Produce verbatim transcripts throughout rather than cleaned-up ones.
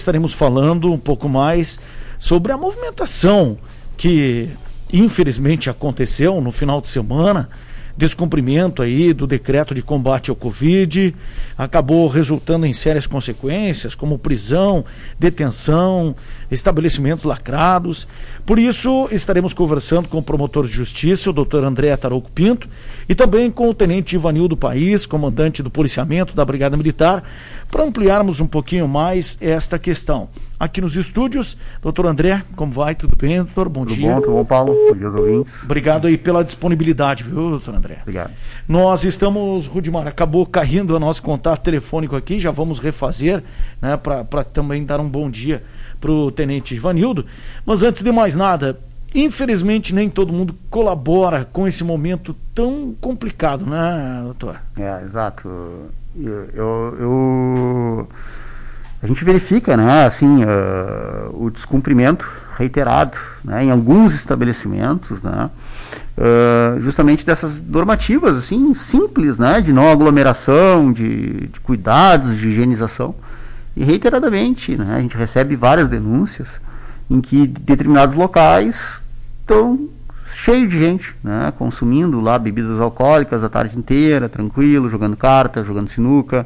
Estaremos falando um pouco mais sobre a movimentação que infelizmente aconteceu no final de semana, descumprimento aí do decreto de combate ao Covid, acabou resultando em sérias consequências, como prisão, detenção, estabelecimentos lacrados. Por isso, estaremos conversando com o promotor de justiça, o doutor André Tarouco Pinto, e também com o tenente Ivanildo País, comandante do policiamento da Brigada Militar, para ampliarmos um pouquinho mais esta questão. Aqui nos estúdios, doutor André, como vai? Tudo bem, doutor? Bom tudo dia. Tudo bom, tudo bom, Paulo? Bom dia aos ouvintes. Obrigado aí pela disponibilidade, viu, doutor André? Obrigado. Nós estamos, Rudimar, acabou caindo o nosso contato telefônico aqui, já vamos refazer, né, para também dar um bom dia para o tenente Ivanildo. Mas antes de mais nada, infelizmente nem todo mundo colabora com esse momento tão complicado, né, doutor? É, exato. Eu... eu, eu... A gente verifica, né, assim, uh, o descumprimento reiterado, né, em alguns estabelecimentos, né, uh, justamente dessas normativas, assim, simples, né, de não aglomeração, de, de cuidados, de higienização. E reiteradamente, né, a gente recebe várias denúncias em que determinados locais estão cheios de gente, né, consumindo lá bebidas alcoólicas a tarde inteira, tranquilo, jogando carta, jogando sinuca.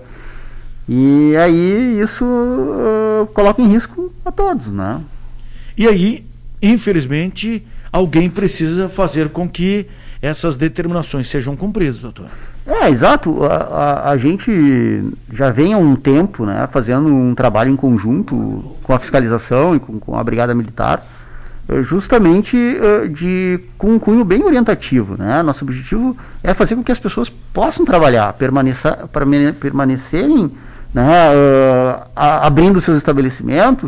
E aí isso uh, coloca em risco a todos, né? E aí, infelizmente, alguém precisa fazer com que essas determinações sejam cumpridas, doutor. É, exato. A, a, a gente já vem há um tempo, né, fazendo um trabalho em conjunto com a fiscalização e com, com a Brigada Militar, justamente uh, de, com um cunho bem orientativo, né? Nosso objetivo é fazer com que as pessoas possam trabalhar, permanecer, permanecerem, né, uh, a, abrindo seus estabelecimentos,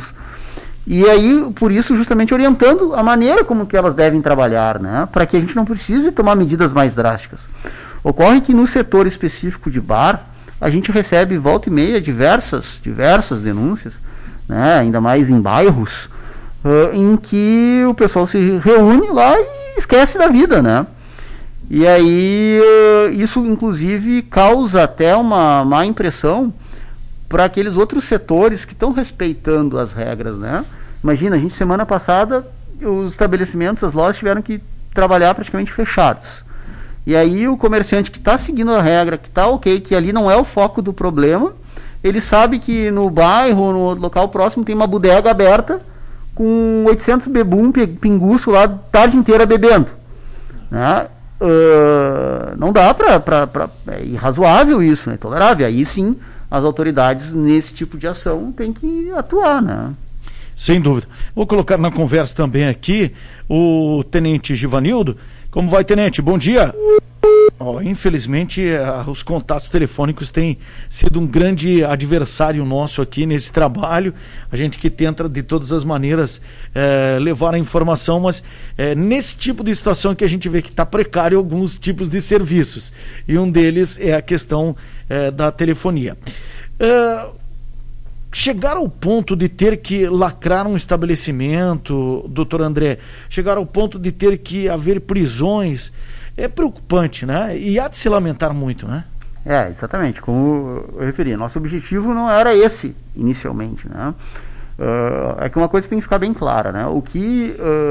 e aí, por isso, justamente orientando a maneira como que elas devem trabalhar, né, para que a gente não precise tomar medidas mais drásticas. Ocorre que no setor específico de bar, a gente recebe volta e meia diversas, diversas denúncias, né, ainda mais em bairros, uh, em que o pessoal se reúne lá e esquece da vida, né. E aí, uh, isso inclusive causa até uma má impressão para aqueles outros setores que estão respeitando as regras, né? Imagina, a gente semana passada, os estabelecimentos, as lojas tiveram que trabalhar praticamente fechados. E aí o comerciante que está seguindo a regra, que está ok, que ali não é o foco do problema, ele sabe que no bairro, no local próximo, tem uma bodega aberta com oitocentos bebum, pinguço lá, a tarde inteira bebendo, né? Uh, não dá para... É irrazoável isso, é intolerável. Aí sim, as autoridades nesse tipo de ação têm que atuar, né? Sem dúvida. Vou colocar na conversa também aqui o tenente Givanildo. Como vai, tenente? Bom dia. Oh, infelizmente, uh, os contatos telefônicos têm sido um grande adversário nosso aqui nesse trabalho. A gente que tenta de todas as maneiras uh, levar a informação, mas uh, nesse tipo de situação que a gente vê que está precário alguns tipos de serviços. E um deles é a questão uh, da telefonia. Uh, chegar ao ponto de ter que lacrar um estabelecimento, doutor André, chegar ao ponto de ter que haver prisões, é preocupante, né? E há de se lamentar muito, né? É, exatamente, como eu referi, nosso objetivo não era esse, inicialmente, né? Uh, é que uma coisa tem que ficar bem clara, né? O que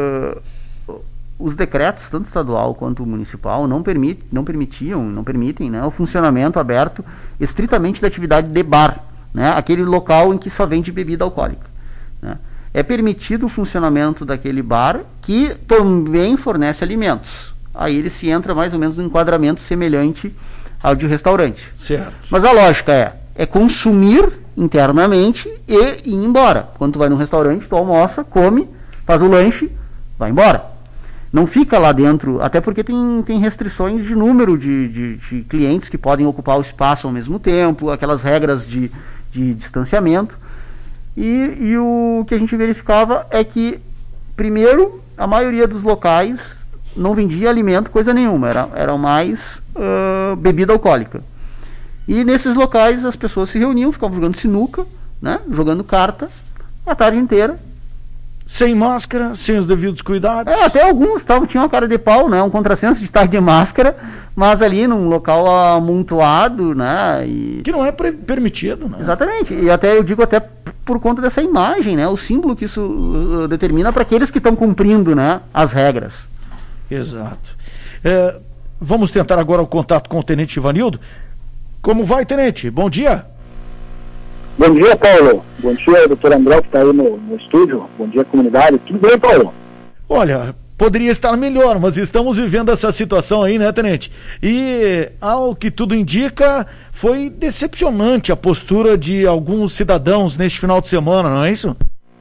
uh, os decretos, tanto estadual quanto municipal, não, permit, não permitiam, não permitem, né, o funcionamento aberto estritamente da atividade de bar, né? Aquele local em que só vende bebida alcoólica, né? É permitido o funcionamento daquele bar que também fornece alimentos. Aí ele se entra mais ou menos no enquadramento semelhante ao de restaurante. Certo. Mas a lógica é, é consumir internamente e ir embora. Quando tu vai num restaurante, tu almoça, come, faz o lanche, vai embora. Não fica lá dentro, até porque tem, tem restrições de número de, de, de clientes que podem ocupar o espaço ao mesmo tempo, aquelas regras de, de distanciamento. E, e o que a gente verificava é que, primeiro, a maioria dos locais não vendia alimento, coisa nenhuma, era, era mais uh, bebida alcoólica. E nesses locais as pessoas se reuniam, ficavam jogando sinuca, né, jogando carta a tarde inteira, sem máscara, sem os devidos cuidados. É, até alguns tavam, tinham uma cara de pau, né? Um contrassenso de estar de máscara, mas ali num local amontoado, né? E... que não é pre- permitido, né? Exatamente. E até eu digo até por conta dessa imagem, né? O símbolo que isso uh, determina para aqueles que estão cumprindo, né? As regras. Exato. É, vamos tentar agora o contato com o Tenente Ivanildo. Como vai, Tenente? Bom dia. Bom dia, Paulo. Bom dia, doutor André, que está aí no, no estúdio. Bom dia, comunidade. Tudo bem, Paulo? Olha, poderia estar melhor, mas estamos vivendo essa situação aí, né, Tenente? E, ao que tudo indica, foi decepcionante a postura de alguns cidadãos neste final de semana, não é isso?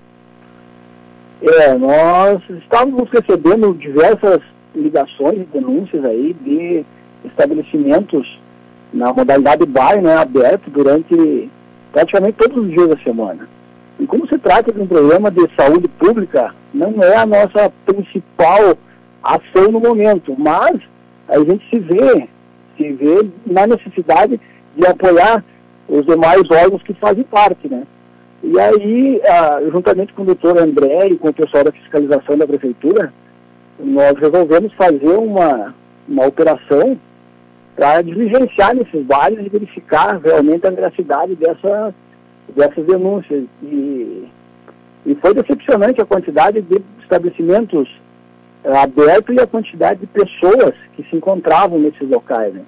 É, nós estávamos recebendo diversas ligações e denúncias aí de estabelecimentos na modalidade bar, né, aberto durante praticamente todos os dias da semana. E como se trata de um problema de saúde pública, não é a nossa principal ação no momento, mas a gente se vê, se vê na necessidade de apoiar os demais órgãos que fazem parte, né? E aí, ah, juntamente com o doutor André e com o pessoal da fiscalização da prefeitura, nós resolvemos fazer uma, uma operação para diligenciar nesses bares e verificar realmente a veracidade dessa, dessas denúncias. E, e foi decepcionante a quantidade de estabelecimentos uh, abertos e a quantidade de pessoas que se encontravam nesses locais, né?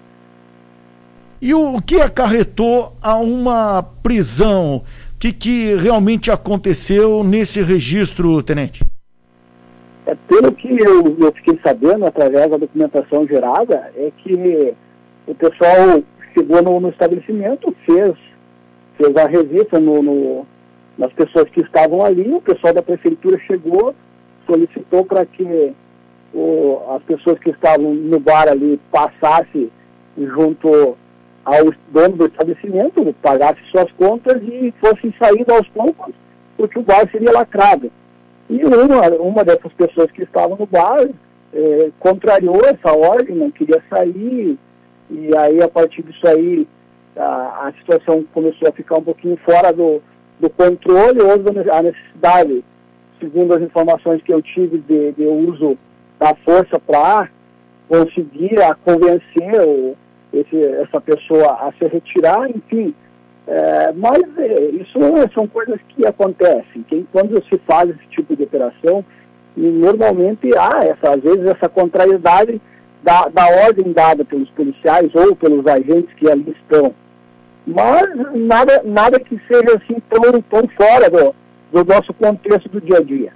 E o que acarretou a uma prisão? O que, que realmente aconteceu nesse registro, Tenente? É, pelo que eu, eu fiquei sabendo, através da documentação gerada, é que o pessoal chegou no, no estabelecimento, fez, fez a revista no, no, nas pessoas que estavam ali, o pessoal da prefeitura chegou, solicitou para que o, as pessoas que estavam no bar ali passassem junto ao dono do estabelecimento, pagassem suas contas e fossem sair aos poucos, porque o bar seria lacrado. E uma, uma dessas pessoas que estavam no bar eh, contrariou essa ordem, não queria sair, e aí a partir disso aí a, a situação começou a ficar um pouquinho fora do, do controle. Houve a necessidade, segundo as informações que eu tive, de, de uso da força para conseguir a convencer o, esse, essa pessoa a se retirar, enfim. É, mas é, isso são coisas que acontecem. Que, quando se faz esse tipo de operação, normalmente há, essa, às vezes, essa contrariedade da, da ordem dada pelos policiais ou pelos agentes que ali estão. Mas nada, nada que seja assim tão, tão fora do, do nosso contexto do dia a dia.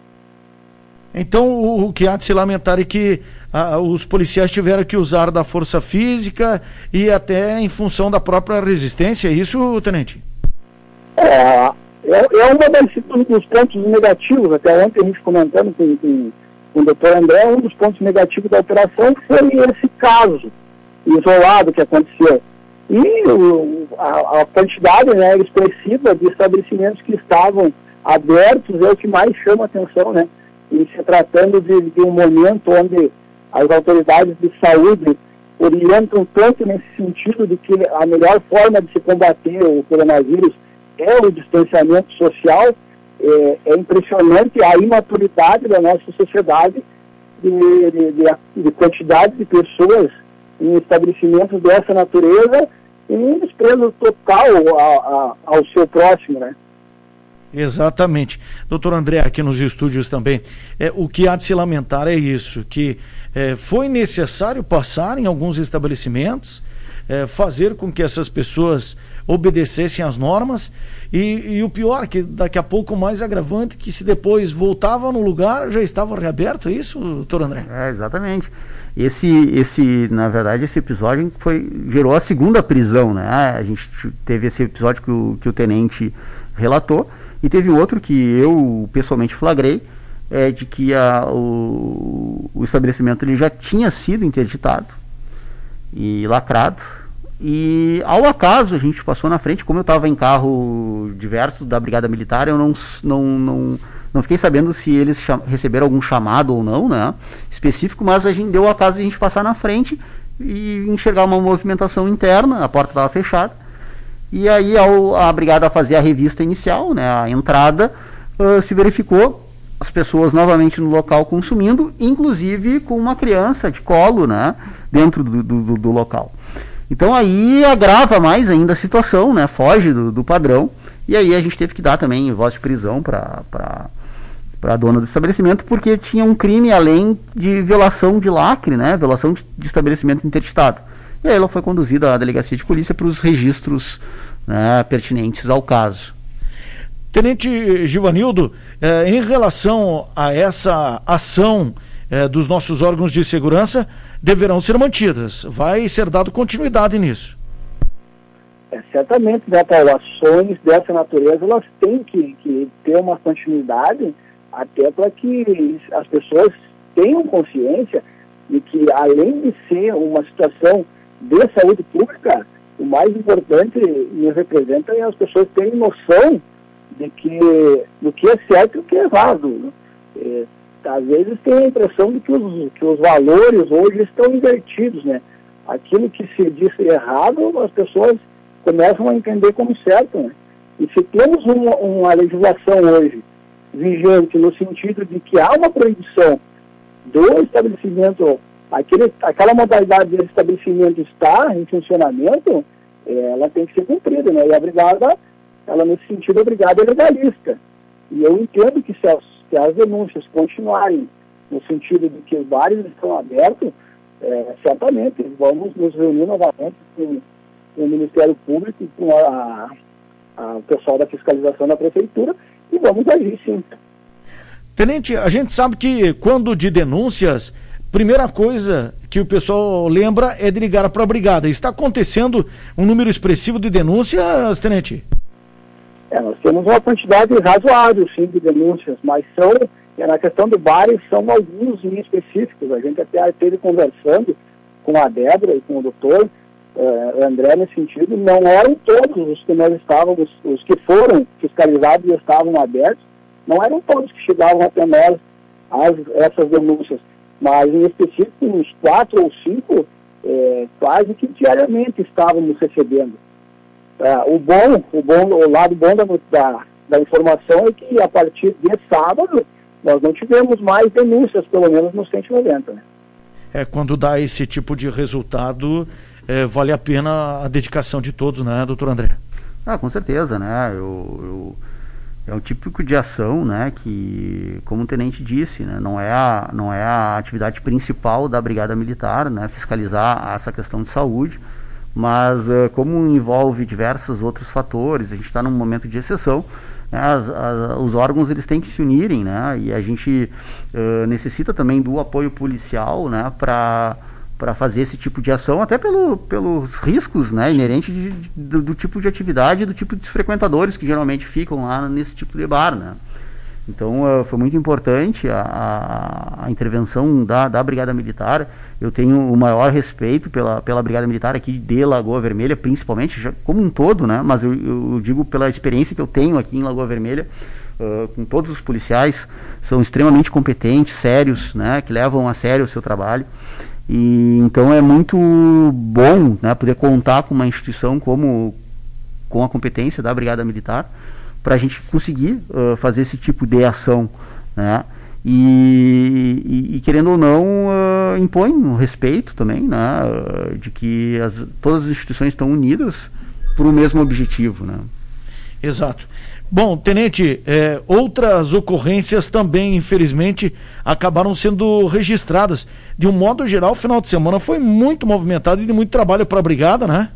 Então, o, o que há de se lamentar é que ah, os policiais tiveram que usar da força física e até em função da própria resistência, é isso, Tenente? É, é, é uma das, um dos pontos negativos, até ontem a gente comentando com, com, com o doutor André, um dos pontos negativos da operação foi esse caso isolado que aconteceu. E o, a, a quantidade, né, expressiva de estabelecimentos que estavam abertos é o que mais chama a atenção, né? E se tratando de, de um momento onde as autoridades de saúde orientam tanto nesse sentido de que a melhor forma de se combater o coronavírus é o distanciamento social, é, é impressionante a imaturidade da nossa sociedade de, de, de, de quantidade de pessoas em estabelecimentos dessa natureza e um desprezo total a, a, ao seu próximo, né? Exatamente. Doutor André, aqui nos estúdios também, é, o que há de se lamentar é isso, que é, foi necessário passar em alguns estabelecimentos, é, fazer com que essas pessoas obedecessem às normas, e, e o pior, que daqui a pouco o mais agravante, que se depois voltava no lugar, já estava reaberto, é isso, doutor André? É, exatamente. Esse, esse, na verdade, esse episódio foi, gerou a segunda prisão, né? A gente teve esse episódio que o, que o tenente relatou, e teve outro que eu pessoalmente flagrei, é, de que a, o, o estabelecimento ele já tinha sido interditado e lacrado, e ao acaso a gente passou na frente, como eu estava em carro diverso da Brigada Militar, eu não, não, não, não fiquei sabendo se eles cham, receberam algum chamado ou não, né, específico, mas a gente deu o acaso de a gente passar na frente e enxergar uma movimentação interna, a porta estava fechada. E aí ao, a brigada fazia a revista inicial, né, a entrada, uh, se verificou as pessoas novamente no local consumindo, inclusive com uma criança de colo, né, dentro do, do, do local. Então aí agrava mais ainda a situação, né, foge do, do padrão, e aí a gente teve que dar também voz de prisão para a dona do estabelecimento, porque tinha um crime além de violação de lacre, né, violação de, de estabelecimento interditado. E aí ela foi conduzida à delegacia de polícia para os registros, né, pertinentes ao caso. Tenente Givanildo, eh, em relação a essa ação eh, dos nossos órgãos de segurança, deverão ser mantidas. Vai ser dado continuidade nisso. É, certamente, né, Paulo, ações dessa natureza, elas têm que, que ter uma continuidade, até para que as pessoas tenham consciência de que, além de ser uma situação de saúde pública, o mais importante e representa é as pessoas terem noção de que, do que é certo e o que é errado. É, às vezes tem a impressão de que os, que os valores hoje estão invertidos, né? Aquilo que se diz errado, as pessoas começam a entender como certo, né? E se temos uma, uma legislação hoje vigente no sentido de que há uma proibição do estabelecimento, aquele, aquela modalidade de estabelecimento está em funcionamento, ela tem que ser cumprida, né? E a brigada, ela nesse sentido, a brigada é legalista. E eu entendo que se as, se as denúncias continuarem no sentido de que os bares estão abertos, é, certamente vamos nos reunir novamente com, com o Ministério Público e com a, a, o pessoal da fiscalização da Prefeitura e vamos agir sim. Tenente, a gente sabe que quando de denúncias, primeira coisa que o pessoal lembra é de ligar para a brigada. Está acontecendo um número expressivo de denúncias, Tenente? É, nós temos uma quantidade razoável, sim, de denúncias, mas são, é, na questão do bares, são alguns em específicos. A gente até esteve conversando com a Débora e com o doutor uh, André nesse sentido. Não eram todos os que nós estávamos, os que foram fiscalizados e estavam abertos, não eram todos que chegavam até nós as, essas denúncias, mas em específico uns quatro ou cinco, é, quase que diariamente estávamos recebendo. Uh, o bom, o bom, o lado bom da, da, da informação é que a partir de sábado nós não tivemos mais denúncias, pelo menos no cento e noventa. Né? É, quando dá esse tipo de resultado, é, vale a pena a dedicação de todos, né, doutor André? Ah, com certeza, né? Eu, eu, é um típico de ação, né, que, como o tenente disse, né, não é a, não é a atividade principal da Brigada Militar, né, fiscalizar essa questão de saúde. Mas uh, como envolve diversos outros fatores, a gente está num momento de exceção, né, as, as, os órgãos eles têm que se unirem, né, e a gente uh, necessita também do apoio policial, né, para para fazer esse tipo de ação, até pelo, pelos riscos, né, inerentes de, de, do, do tipo de atividade e do tipo de frequentadores que geralmente ficam lá nesse tipo de bar, né. Então uh, foi muito importante a, a, a intervenção da, da Brigada Militar. Eu tenho o maior respeito pela, pela Brigada Militar aqui de Lagoa Vermelha, principalmente, já, como um todo, né? Mas eu, eu digo pela experiência que eu tenho aqui em Lagoa Vermelha, uh, com todos os policiais, são extremamente competentes, sérios, né? Que levam a sério o seu trabalho. E então é muito bom, né, poder contar com uma instituição como com a competência da Brigada Militar, para a gente conseguir uh, fazer esse tipo de ação, né? E, e, e querendo ou não, uh, impõe um respeito também, né? Uh, de que as, todas as instituições estão unidas por um mesmo objetivo, né? Exato. Bom, tenente, eh, outras ocorrências também, infelizmente, acabaram sendo registradas. De um modo geral, o final de semana foi muito movimentado e de muito trabalho para a brigada, né?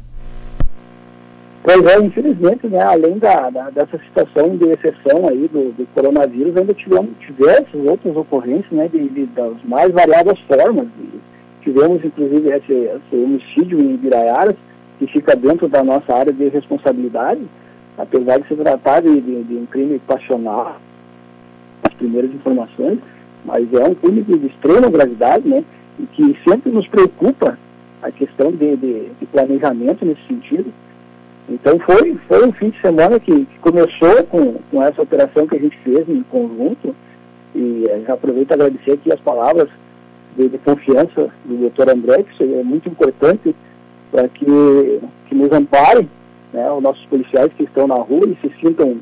Pois é, infelizmente, né, além da, da, dessa situação de exceção aí do, do coronavírus, ainda tivemos diversas outras ocorrências, né, de, de, das mais variadas formas. E tivemos, inclusive, esse, esse homicídio em Ibiraiaras, que fica dentro da nossa área de responsabilidade, apesar de se tratar de, de, de um crime passional, as primeiras informações, mas é um crime de, de extrema gravidade, né, e que sempre nos preocupa a questão de, de, de planejamento nesse sentido. Então foi, foi um fim de semana que, que começou com, com essa operação que a gente fez em conjunto, e já aproveito para agradecer aqui as palavras de, de confiança do doutor André, que isso é muito importante para que, que nos amparem, né, os nossos policiais que estão na rua e se sintam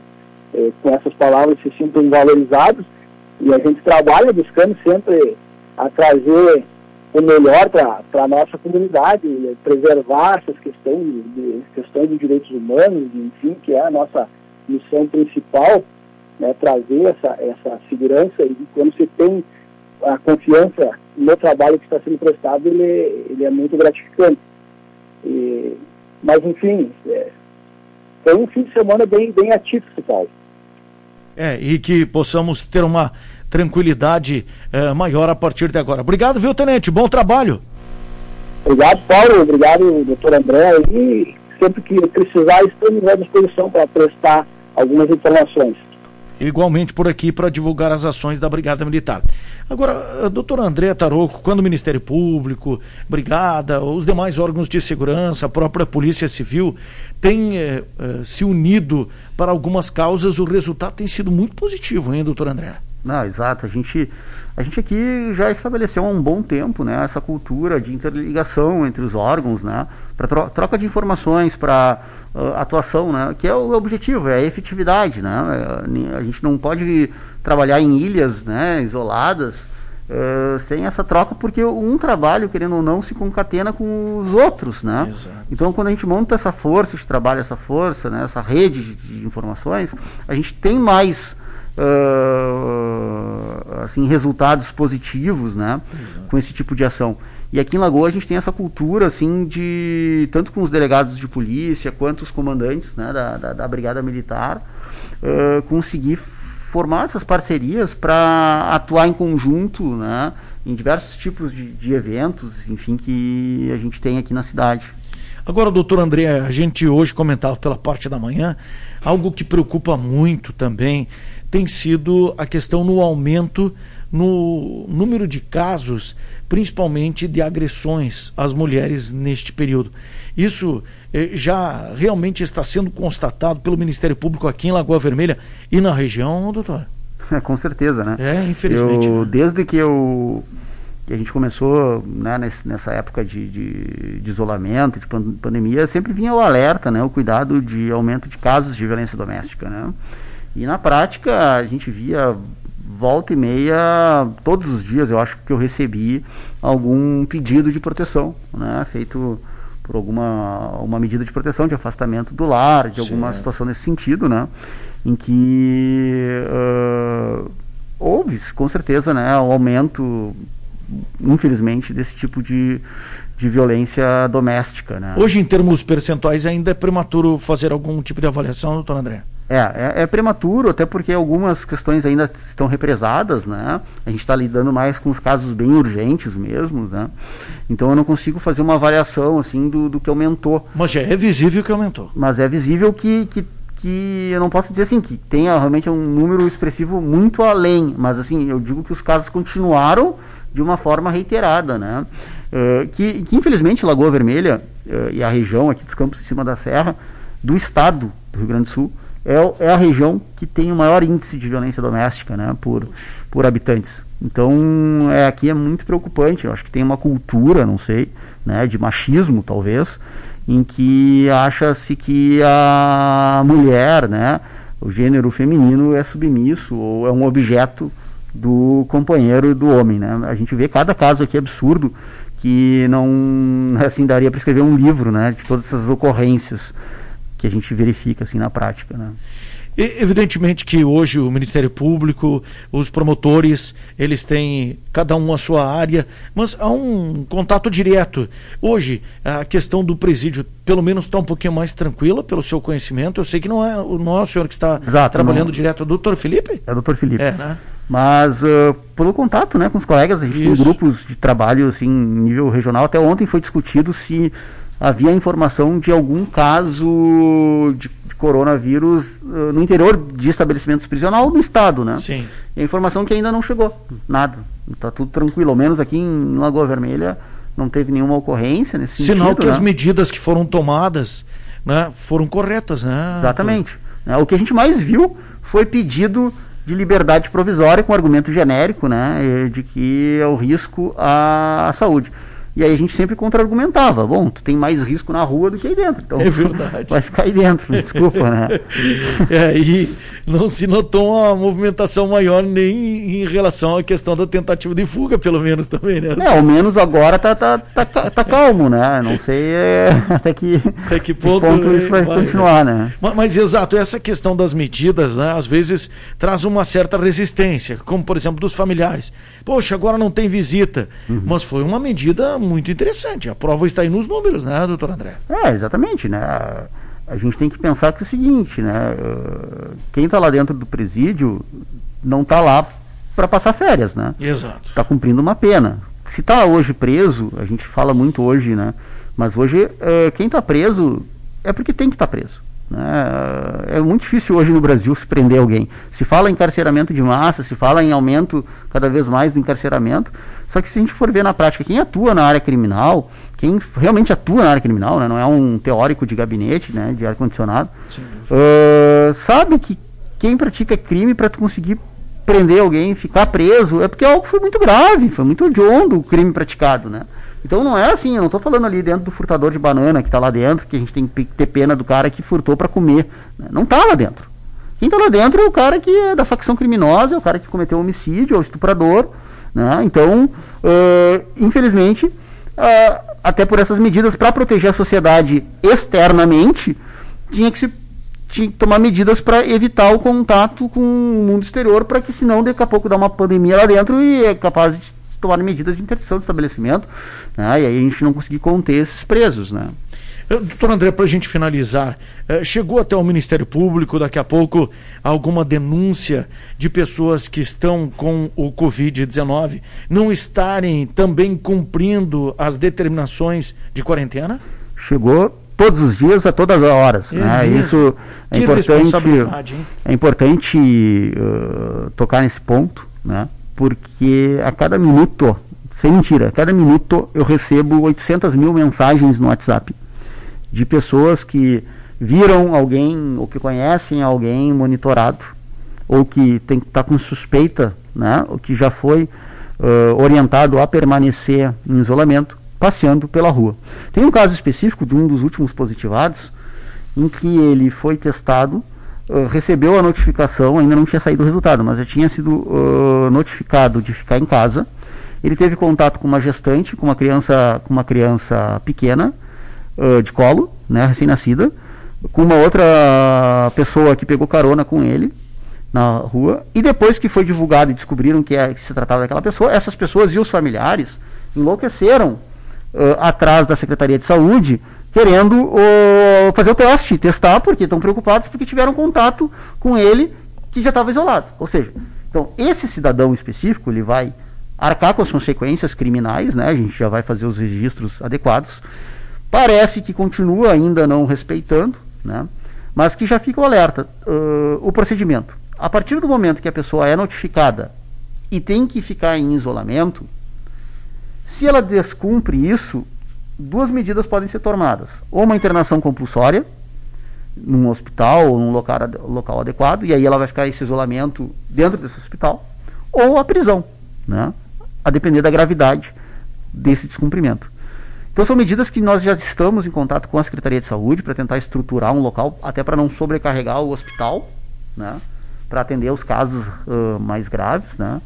eh, com essas palavras se sintam valorizados, e a gente trabalha buscando sempre a trazer o melhor para a nossa comunidade, preservar essas questões de, questões de direitos humanos, enfim, que é a nossa missão principal, né, trazer essa, essa segurança, e quando se tem a confiança no trabalho que está sendo prestado, ele, ele é muito gratificante. E, mas, enfim, é, foi um fim de semana bem, bem atípico, Paulo. É, e que possamos ter uma tranquilidade é, maior a partir de agora. Obrigado, viu, Tenente? Bom trabalho. Obrigado, Paulo. Obrigado, doutor André. E sempre que precisar, estamos à disposição para prestar algumas informações. Igualmente por aqui para divulgar as ações da Brigada Militar. Agora, doutor André Tarouco, quando o Ministério Público, Brigada, os demais órgãos de segurança, a própria Polícia Civil têm eh, eh, se unido para algumas causas, o resultado tem sido muito positivo, hein, doutor André? Não, exato. A gente, a gente aqui já estabeleceu há um bom tempo, né, essa cultura de interligação entre os órgãos, né, para tro- troca de informações, para uh, atuação, né, que é o objetivo, é a efetividade, né. A gente não pode trabalhar em ilhas, né, isoladas, uh, sem essa troca, porque um trabalho, querendo ou não, se concatena com os outros, né. Exato. Então, quando a gente monta essa força de trabalho, essa força, né, essa rede de, de informações, a gente tem mais Uh, assim, resultados positivos, né, com esse tipo de ação. E aqui em Lagoa a gente tem essa cultura, assim, de tanto com os delegados de polícia quanto os comandantes, né, da, da, da Brigada Militar, uh, conseguir formar essas parcerias para atuar em conjunto, né, em diversos tipos de, de eventos, enfim, que a gente tem aqui na cidade. Agora, doutor André, a gente hoje comentava pela parte da manhã, algo que preocupa muito também tem sido a questão no aumento no número de casos, principalmente de agressões às mulheres neste período. Isso eh, já realmente está sendo constatado pelo Ministério Público aqui em Lagoa Vermelha e na região, doutor? É, com certeza, né? É, infelizmente. Eu, né? Desde que eu... que a gente começou, né, nesse, nessa época de, de, de isolamento, de pandemia, sempre vinha o alerta, né, o cuidado de aumento de casos de violência doméstica, né? E na prática a gente via volta e meia, todos os dias eu acho que eu recebi algum pedido de proteção, né, feito por alguma uma medida de proteção, de afastamento do lar, de alguma Sim. situação nesse sentido, né, em que uh, houve com certeza, né, um aumento, infelizmente, desse tipo de, de violência doméstica, né. Hoje, em termos percentuais, ainda é prematuro fazer algum tipo de avaliação, doutor André? É, é, é prematuro, até porque algumas questões ainda estão represadas, né? A gente está lidando mais com os casos bem urgentes mesmo, né? Então eu não consigo fazer uma avaliação, assim, do, do que aumentou. Mas já é visível que aumentou. Mas é visível que, que, que eu não posso dizer assim, que tenha realmente um número expressivo muito além, mas assim, eu digo que os casos continuaram de uma forma reiterada, né? Uh, que, que infelizmente Lagoa Vermelha uh, e a região aqui dos Campos de Cima da Serra, do estado do Rio Grande do Sul, é, é a região que tem o maior índice de violência doméstica, né, por, por habitantes. Então, é, aqui é muito preocupante. Eu acho que tem uma cultura, não sei, né, de machismo, talvez, em que acha-se que a mulher, né, o gênero feminino é submisso ou é um objeto do companheiro do homem, né. A gente vê cada caso aqui absurdo que não, assim, daria para escrever um livro, né, de todas essas ocorrências que a gente verifica assim na prática, né? E, evidentemente que hoje o Ministério Público, os promotores, eles têm cada um a sua área, mas há um contato direto. Hoje, a questão do presídio, pelo menos está um pouquinho mais tranquila, pelo seu conhecimento. Eu sei que não é, não é o senhor que está Exato, trabalhando não. direto, é o doutor Felipe? É o doutor Felipe. É, né? Mas uh, pelo contato, né, com os colegas, a gente Isso. tem grupos de trabalho assim, em nível regional. Até ontem foi discutido se havia informação de algum caso de, de coronavírus uh, no interior de estabelecimentos prisionais ou no estado, né? Sim. E a informação que ainda não chegou, nada. Está tudo tranquilo, ao menos aqui em Lagoa Vermelha não teve nenhuma ocorrência nesse sentido. Sinal que né? as medidas que foram tomadas, né, foram corretas, né? Exatamente. Né? O que a gente mais viu foi pedido de liberdade provisória com argumento genérico, né, de que é o risco à saúde. E aí a gente sempre contra-argumentava, bom, tu tem mais risco na rua do que aí dentro, então é verdade. vai ficar aí dentro, desculpa, né? É, e não se notou uma movimentação maior nem em relação à questão da tentativa de fuga, pelo menos também, né? É, ao menos agora tá, tá, tá, tá calmo, né? Não sei é, até que, até que ponto, que ponto isso vai, vai continuar, né? Mas, mas, exato, essa questão das medidas, né, às vezes traz uma certa resistência, como por exemplo dos familiares. Poxa, agora não tem visita, uhum. Mas foi uma medida muito interessante. A prova está aí nos números, né, doutor André? É, exatamente, né? A, a gente tem que pensar que é o seguinte, né? Quem está lá dentro do presídio não está lá para passar férias, né? Exato. Está cumprindo uma pena. Se está hoje preso, a gente fala muito hoje, né? Mas hoje, uh, quem está preso é porque tem que estar tá preso. Né? É muito difícil hoje no Brasil se prender alguém. Se fala em encarceramento de massa, se fala em aumento cada vez mais do encarceramento. Só que se a gente for ver na prática, quem atua na área criminal, quem realmente atua na área criminal, né? Não é um teórico de gabinete, né? De ar-condicionado, uh, sabe que quem pratica crime para tu conseguir prender alguém, ficar preso, é porque algo foi muito grave, foi muito hediondo o crime praticado, né? Então não é assim, eu não estou falando ali dentro do furtador de banana que está lá dentro, que a gente tem que ter pena do cara que furtou para comer, né? Não está lá dentro. Quem está lá dentro é o cara que é da facção criminosa, é o cara que cometeu homicídio, é o estuprador, né? Então, uh, infelizmente, uh, até por essas medidas para proteger a sociedade externamente, tinha que se tinha que tomar medidas para evitar o contato com o mundo exterior, para que senão daqui a pouco dá uma pandemia lá dentro e é capaz de tomar medidas de interdição do estabelecimento, né? E aí a gente não conseguir conter esses presos, né? Doutor André, para a gente finalizar, chegou até o Ministério Público, daqui a pouco, alguma denúncia de pessoas que estão com o covid dezenove não estarem também cumprindo as determinações de quarentena? Chegou todos os dias, a todas as horas. É né? Isso é que importante, é importante uh, tocar nesse ponto, né? Porque a cada minuto, sem mentira, a cada minuto eu recebo oitocentas mil mensagens no WhatsApp de pessoas que viram alguém ou que conhecem alguém monitorado ou que tem que estar com suspeita, né, ou que já foi uh, orientado a permanecer em isolamento, passeando pela rua. Tem um caso específico de um dos últimos positivados em que ele foi testado, uh, recebeu a notificação, ainda não tinha saído o resultado, mas já tinha sido uh, notificado de ficar em casa. Ele teve contato com uma gestante, com uma criança, com uma criança pequena, Uh, de colo, né, recém-nascida, com uma outra pessoa que pegou carona com ele na rua, e depois que foi divulgado e descobriram que, é, que se tratava daquela pessoa, essas pessoas e os familiares enlouqueceram uh, atrás da Secretaria de Saúde, querendo uh, fazer o teste, testar, porque estão preocupados porque tiveram contato com ele que já estava isolado. Ou seja, então esse cidadão específico, ele vai arcar com as consequências criminais, né, a gente já vai fazer os registros adequados. Parece que continua ainda não respeitando, né? Mas que já fica o alerta, uh, o procedimento. A partir do momento que a pessoa é notificada e tem que ficar em isolamento, se ela descumpre isso, duas medidas podem ser tomadas. Ou uma internação compulsória, num hospital ou num local, local adequado, e aí ela vai ficar esse isolamento dentro desse hospital, ou a prisão, né? A depender da gravidade desse descumprimento. Então são medidas que nós já estamos em contato com a Secretaria de Saúde para tentar estruturar um local, até para não sobrecarregar o hospital, né, para atender os casos uh, mais graves, né,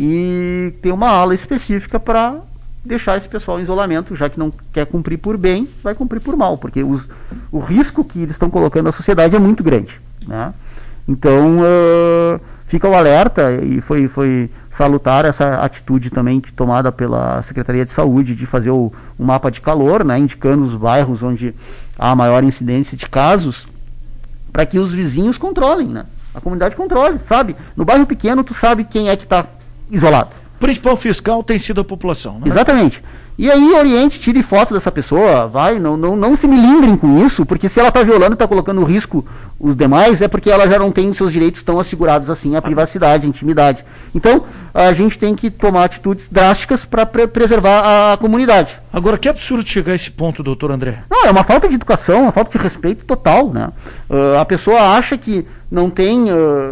e ter uma ala específica para deixar esse pessoal em isolamento, já que não quer cumprir por bem, vai cumprir por mal, porque os, o risco que eles estão colocando na sociedade é muito grande, né. Então uh, fica o alerta, e foi, foi salutar essa atitude também tomada pela Secretaria de Saúde de fazer o, um mapa de calor, né, indicando os bairros onde há maior incidência de casos, para que os vizinhos controlem, né, a comunidade controle, sabe? No bairro pequeno tu sabe quem é que está isolado. O principal fiscal tem sido a população, né? Exatamente. E aí oriente, tire foto dessa pessoa, vai, não, não, não se milindrem com isso, porque se ela está violando e está colocando em risco os demais, é porque ela já não tem os seus direitos tão assegurados assim, a privacidade, a intimidade. Então, a gente tem que tomar atitudes drásticas para pre- preservar a comunidade. Agora, que absurdo chegar a esse ponto, doutor André? Não, é uma falta de educação, uma falta de respeito total, né? Uh, a pessoa acha que não tem,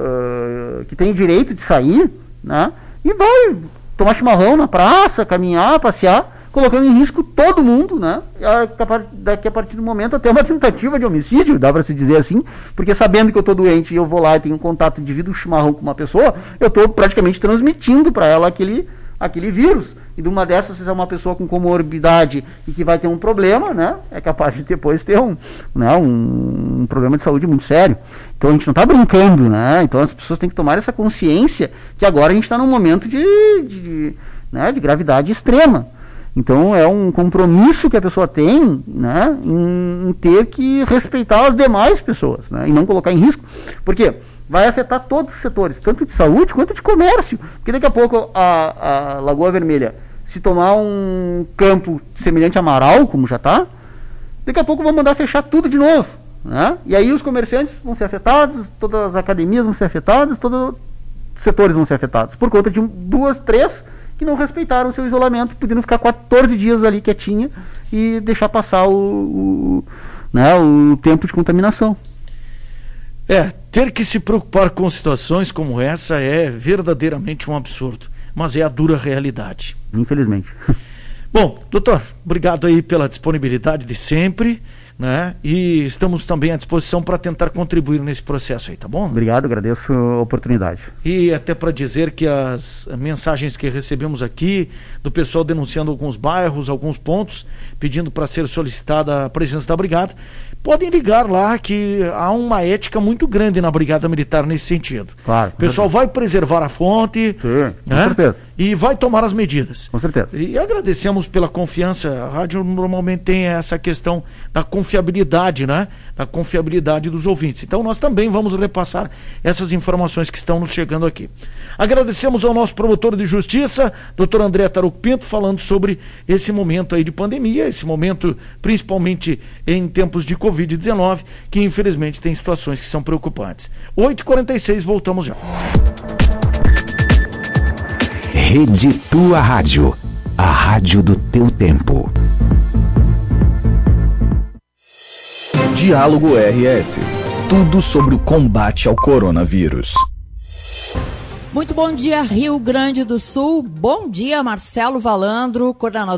uh, que tem direito de sair, né? E vai tomar chimarrão na praça, caminhar, passear, colocando em risco todo mundo, né? Daqui a partir do momento até uma tentativa de homicídio, dá para se dizer assim, porque sabendo que eu estou doente e eu vou lá e tenho um contato indivíduo chimarrão com uma pessoa, eu estou praticamente transmitindo para ela aquele, aquele vírus. E de uma dessas, se é uma pessoa com comorbidade e que vai ter um problema, né? É capaz de depois ter um, né, um, um problema de saúde muito sério. Então a gente não está brincando, né? Então as pessoas têm que tomar essa consciência que agora a gente está num momento de, de, né, de gravidade extrema. Então é um compromisso que a pessoa tem, né, em, em ter que respeitar as demais pessoas, né, e não colocar em risco. Por quê? Vai afetar todos os setores, tanto de saúde quanto de comércio. Porque daqui a pouco a, a Lagoa Vermelha, se tomar um campo semelhante a Marau, como já está, daqui a pouco vão mandar fechar tudo de novo. Né? E aí os comerciantes vão ser afetados, todas as academias vão ser afetadas, todos os setores vão ser afetados. Por conta de um, duas, três que não respeitaram o seu isolamento, podendo ficar quatorze dias ali quietinha e deixar passar o, o, né, o tempo de contaminação. É, ter que se preocupar com situações como essa é verdadeiramente um absurdo, mas é a dura realidade. Infelizmente. Bom, doutor, obrigado aí pela disponibilidade de sempre, né? E estamos também à disposição para tentar contribuir nesse processo aí, tá bom? Obrigado, agradeço a oportunidade. E até para dizer que as mensagens que recebemos aqui, do pessoal denunciando alguns bairros, alguns pontos, pedindo para ser solicitada a presença da brigada, podem ligar lá que há uma ética muito grande na Brigada Militar nesse sentido. Claro. O pessoal vai preservar a fonte. Sim, com né? certeza. E vai tomar as medidas. Com certeza. E agradecemos pela confiança. A rádio normalmente tem essa questão da confiabilidade, né? Da confiabilidade dos ouvintes. Então nós também vamos repassar essas informações que estão nos chegando aqui. Agradecemos ao nosso promotor de justiça, doutor André Taruco Pinto, falando sobre esse momento aí de pandemia, esse momento principalmente em tempos de covid dezenove, que infelizmente tem situações que são preocupantes. oito e quarenta e seis, voltamos já. Rede Tua Rádio, a rádio do teu tempo. Diálogo R S. Tudo sobre o combate ao coronavírus. Muito bom dia, Rio Grande do Sul. Bom dia, Marcelo Valandro, coordenador